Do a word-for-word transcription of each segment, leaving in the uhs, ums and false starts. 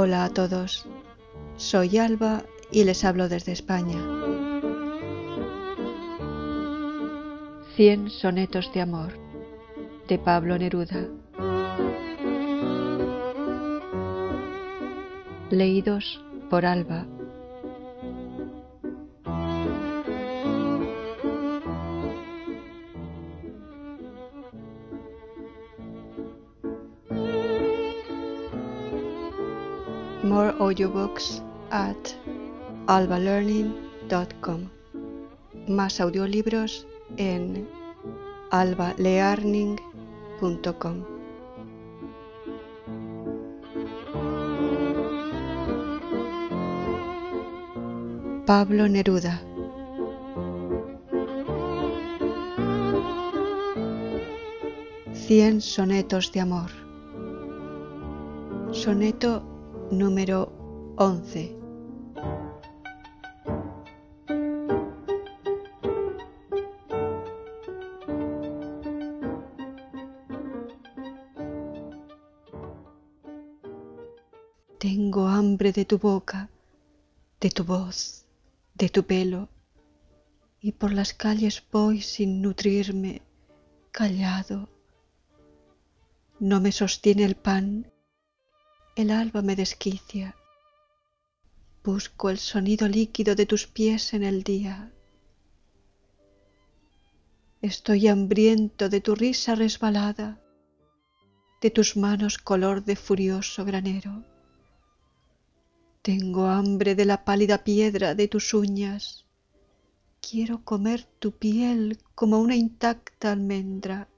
Hola a todos, soy Alba y les hablo desde España. Cien sonetos de amor, de Pablo Neruda. Leídos por Alba. More audiobooks at alba learning dot com. Más audiolibros en alba learning punto com. Pablo Neruda. Cien sonetos de amor. Soneto número once. Tengo hambre de tu boca, de tu voz, de tu pelo, y por las calles voy sin nutrirme, callado. No me sostiene el pan, el alba me desquicia. Busco el sonido líquido de tus pies en el día. Estoy hambriento de tu risa resbalada, de tus manos color de furioso granero. Tengo hambre de la pálida piedra de tus uñas. Quiero comer tu piel como una intacta almendra.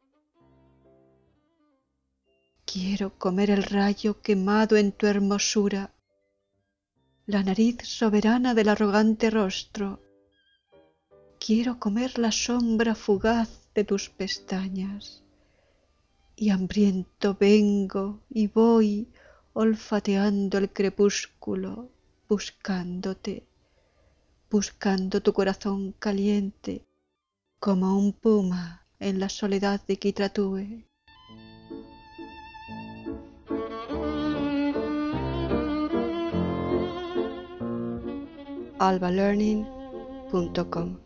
Quiero comer el rayo quemado en tu hermosura, la nariz soberana del arrogante rostro. Quiero comer la sombra fugaz de tus pestañas. Y hambriento vengo y voy olfateando el crepúsculo, buscándote, buscando tu corazón caliente, como un puma en la soledad de Kitratúe. alba learning punto com